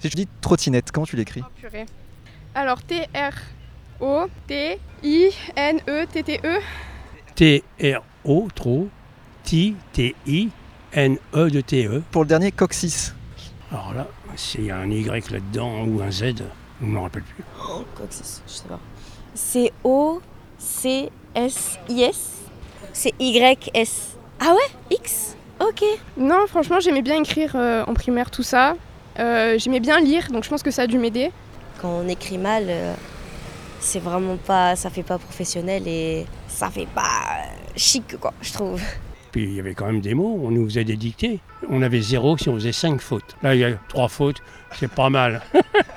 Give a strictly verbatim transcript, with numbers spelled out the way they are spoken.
Si je dis trottinette, comment tu l'écris? Oh purée. Alors T R O T I N E T T E. T R O, trop, T T I N E de T E. Pour le dernier, coccyx. Alors là, s'il y a un Y là-dedans ou un Z, je ne me rappelle plus. Oh, coccyx, je sais pas. C O C S I S. C'est Y S. Ah ouais, X. Ok. Non, franchement, j'aimais bien écrire euh, en primaire tout ça. Euh, j'aimais bien lire, donc je pense que ça a dû m'aider. Quand on écrit mal, euh, c'est vraiment pas, ça fait pas professionnel et ça fait pas euh, chic, quoi, je trouve. Puis il y avait quand même des mots, on nous faisait des dictées. On avait zéro si on faisait cinq fautes. Là, il y a trois fautes, c'est pas mal.